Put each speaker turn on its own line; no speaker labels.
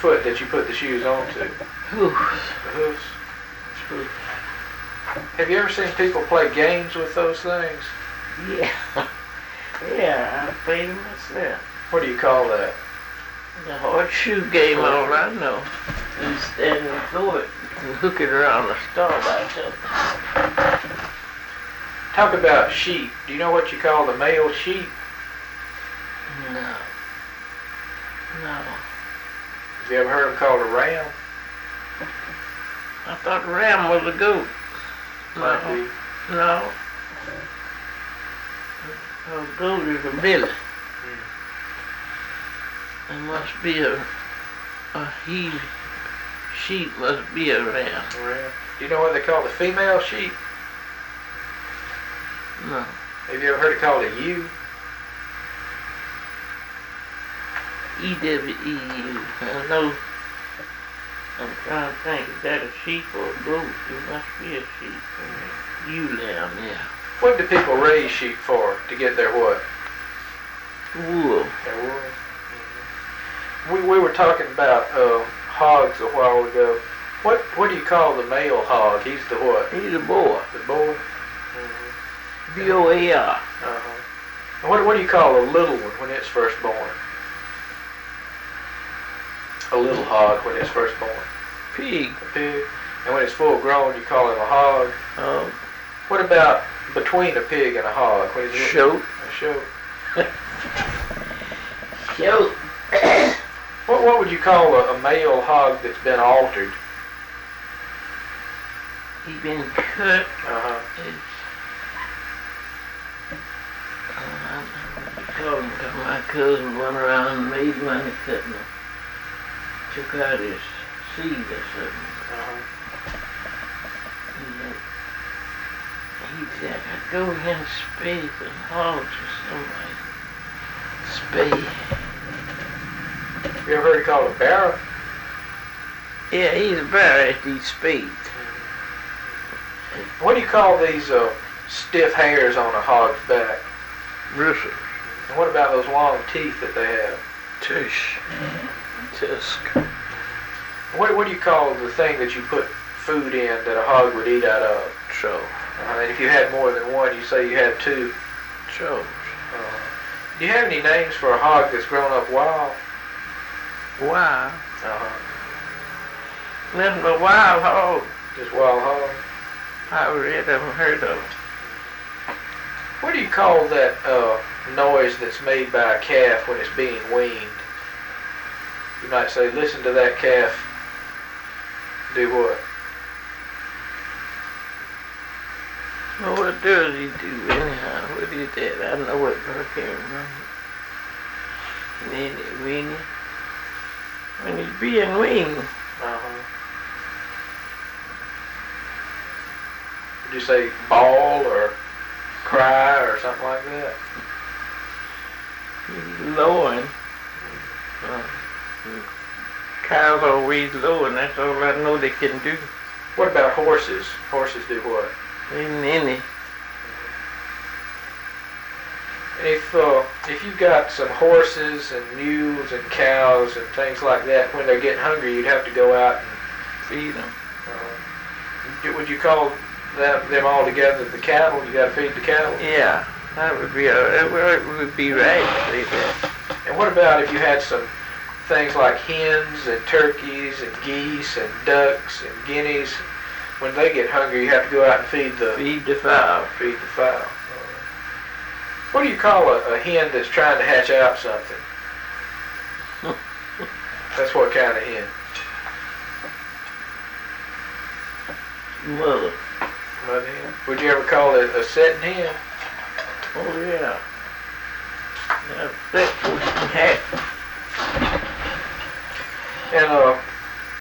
foot that you put the shoes onto?
Hoofs.
The hoofs. Have you ever seen people play games with those things?
Yeah. Yeah, I played them myself.
What do you call that?
The horseshoe game, all I know. You stand and throw it and hook it around the star by something.
Talk about sheep. Do you know what you call the male sheep?
No. No.
Have you ever heard them called a ram?
I thought ram was a goat.
Might be.
No. A goat is a billy. There must be a he sheep must be a ram.
A ram. Do you know what they call the female sheep?
No.
Have you ever heard it called a ewe?
E-W-E-U. I know. I'm trying to think, is that a sheep or a goat? It must be a sheep. Ewe lamb, yeah.
What do people raise sheep for? To get their what?
Wool.
Their wool. We were talking about hogs a while ago. What do you call the male hog? He's the what?
He's a boar.
The boar?
B-O-A-R.
What do you call a little one when it's first born? A little hog when it's first born.
Pig.
A pig. And when it's full grown, you call him a hog.
Oh.
What about between a pig and a hog?
Shoat.
A shoat.
Shoat.
What would you call a male hog that's been altered?
He's been cut. My cousin went around and made money cutting them. Took out his seed or something. He said, I go in and spade and hogs or something. Spade.
You ever heard it called a barrow?
Yeah, he's a barrow at these spades.
What do you call these stiff hairs on a hog's back?
Bristles.
And what about those long teeth that they have?
Tush. Tusk.
What do you call the thing that you put food in that a hog would eat out of?
Trough.
And if you had more than one, you say you had two.
Trough.
Do you have any names for a hog that's grown up wild?
Wild? Nothing but wild hog.
Just wild hog?
I really haven't heard of it.
What do you call that noise that's made by a calf when it's being weaned? You might say, listen to that calf. Do what?
Well, what does he do anyhow? What is that? I know it, but I can't remember. Weenie. When he's being weaned.
Would you say bawl or cry or something like that?
He's lowing. Cows always lowing. That's all I know they can do.
What about horses? Horses do what?
Ain't any.
And if you got some horses and mules and cows and things like that, when they're getting hungry, you'd have to go out and
Feed them.
would you call them all together the cattle? You got to feed the cattle.
Yeah, that would be it would be right to say that.
And what about if you had some things like hens and turkeys and geese and ducks and guineas? When they get hungry, you have to go out and feed the
fowl.
Feed the fowl. What do you call a hen that's trying to hatch out something? That's what kind of hen?
Mother.
Mother hen. Would you ever call it a setting hen?
Oh yeah. That's hat.
And